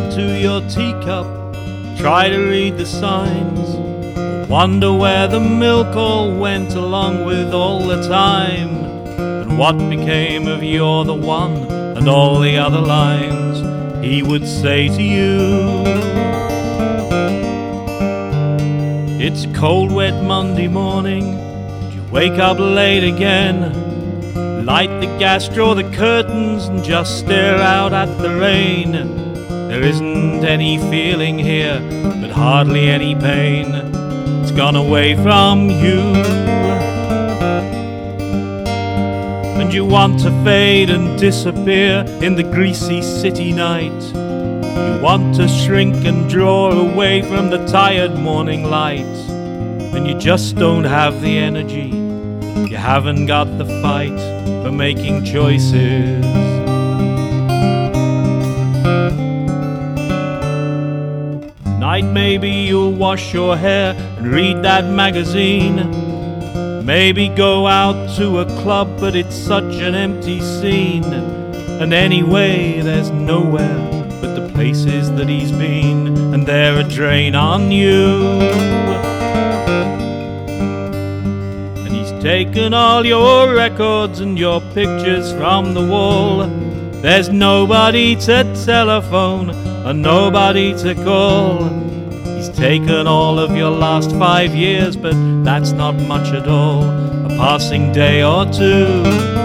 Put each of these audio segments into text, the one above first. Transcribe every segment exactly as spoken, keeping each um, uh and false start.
into your teacup, try to read the signs, wonder where the milk all went along with all the time, and what became of "you're the one" and all the other lines he would say to you. It's a cold, wet Monday morning, and you wake up late again. Light the gas, draw the curtains, and just stare out at the rain. There isn't any feeling here, but hardly any pain. It's gone away from you. And you want to fade and disappear in the greasy city night. You want to shrink and draw away from the tired morning light. And you just don't have the energy, you haven't got the fight for making choices. Tonight maybe you'll wash your hair and read that magazine. Maybe go out to a club, but it's such an empty scene. And anyway, there's nowhere but the places that he's been, and they're a drain on you. And he's taken all your records and your pictures from the wall. There's nobody to telephone and nobody to call. He's taken all of your last five years, but that's not much at all, a passing day or two.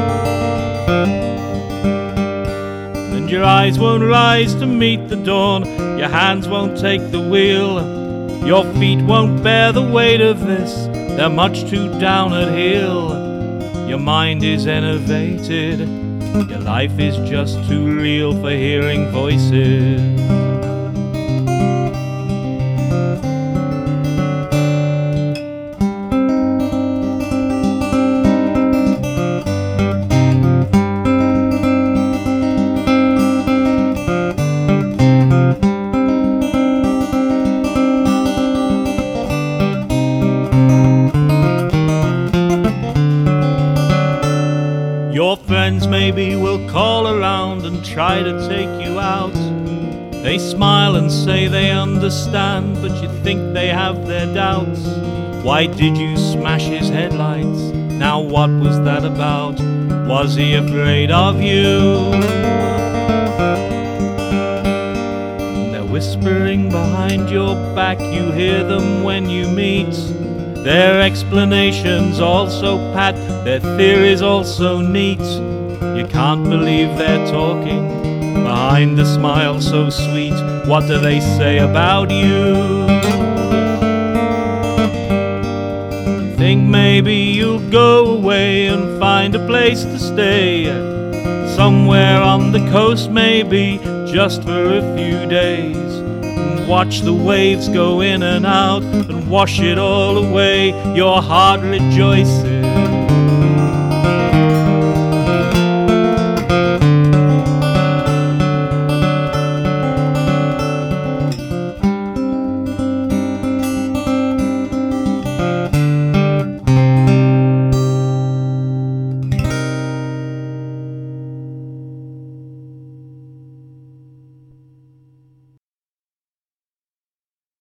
And your eyes won't rise to meet the dawn, your hands won't take the wheel, your feet won't bear the weight of this, they're much too down at heel. Your mind is enervated, your life is just too real for hearing voices. Your friends maybe will call around and try to take you out. They smile and say they understand, but you think they have their doubts. Why did you smash his headlights? Now what was that about? Was he afraid of you? And they're whispering behind your back, you hear them when you meet. Their explanations also pat, their theories also neat. You can't believe they're talking behind the smile so sweet. What do they say about you? You think maybe you'll go away and find a place to stay, somewhere on the coast maybe, just for a few days. Watch the waves go in and out and wash it all away. Your heart rejoices